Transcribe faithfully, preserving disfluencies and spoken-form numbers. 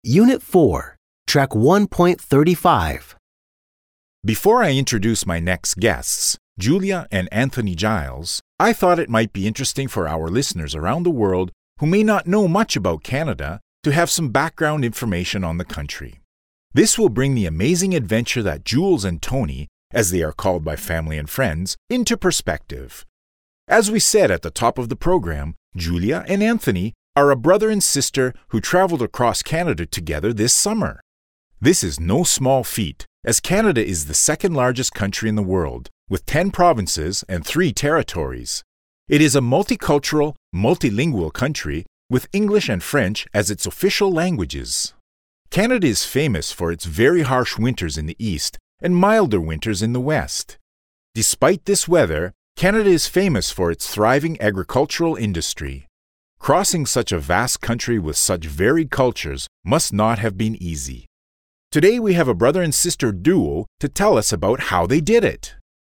Unit four, Track one point thirty-five. Before I introduce my next guests, Julia and Anthony Giles, I thought it might be interesting for our listeners around the world who may not know much about Canada to have some background information on the country. This will bring the amazing adventure that Jules and Tony, as they are called by family and friends, into perspective. As we said at the top of the program, Julia and Anthony are a brother and sister who traveled across Canada together this summer. This is no small feat, as Canada is the second largest country in the world, with ten provinces and three territories. It is a multicultural, multilingual country with English and French as its official languages. Canada is famous for its very harsh winters in the east and milder winters in the west. Despite this weather, Canada is famous for its thriving agricultural industry. Crossing such a vast country with such varied cultures must not have been easy. Today we have a brother and sister duo to tell us about how they did it.